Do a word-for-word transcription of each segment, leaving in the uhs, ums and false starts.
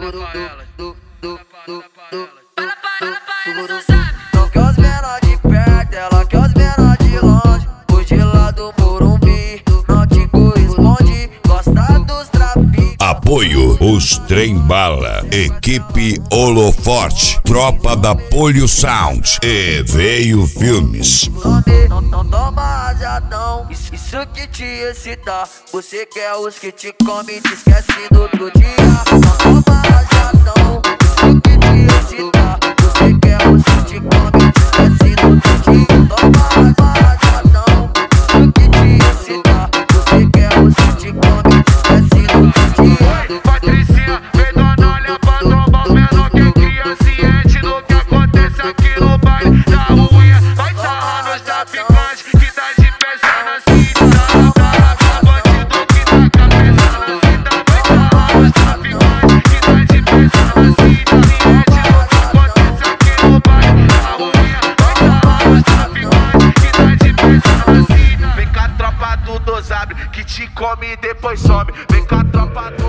Não quer os menor de perto, ela quer os menor de longe. Hoje lá do Morumbi, não te corresponde, gosta dos trapinhos. Apoio os Trem Bala, equipe Holoforte, tropa da Polio Sound e Veio Filmes. Não, não toma rajadão, isso, isso que te excita. Você quer os que te come e te esquece do outro dia. Não toma rajadão, isso que te excita. Você quer os que te come e te esquece do outro dia. Toma rajadão, isso que te excita. Você quer os que te come e te esquece do outro dia. Patricinha, vem dona, olha pra tomar os menor que cria ciente do que acontece aqui no baile da ruinha. Vai sarrando os traficantes que tá de peça na cinta. Sarra bandido que tá com a peça na cinta. Vai sarrando os traficantes que tá de peça na cinta. Ciente do que acontece aqui no baile da ruinha. Vai sarrando os traficantes que tá de peça na cinta. Vem cá, tropa do Dosabre que te come e depois some. Vem cá, tropa do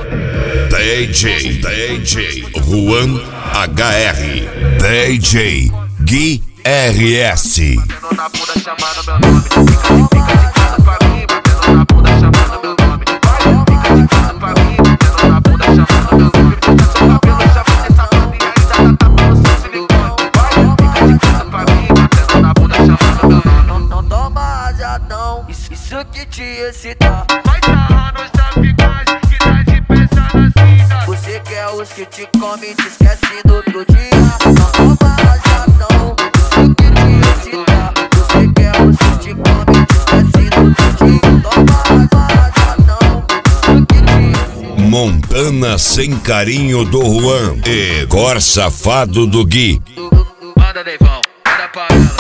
D J, D J Juan H R, D J Gui R S. batendo na bunda chamando meu nome. Fica de fica de cara pra mim, batendo na bunda chamando meu nome. Vai, fica de cara pra mim, batendo na bunda chamando meu nome. Deixa seu cabelo chamando essa banda e ainda tá tapando seu silicone. Vai, fica de cara pra mim, batendo na bunda chamando meu nome. Não, não toma rajadão, isso, isso que te excita. Vai sarrando os traficantes que tá de peça na cinta. Você quer os que te come e te esquece do outro dia. Não toma rajadão, isso que te excita. Você quer os que te come e te esquece do outro dia. Toma rajadão, isso que te excita. Montana Sem Carinho do Juan e Cor Safado do Gui. Manda Deivão, manda pra ela.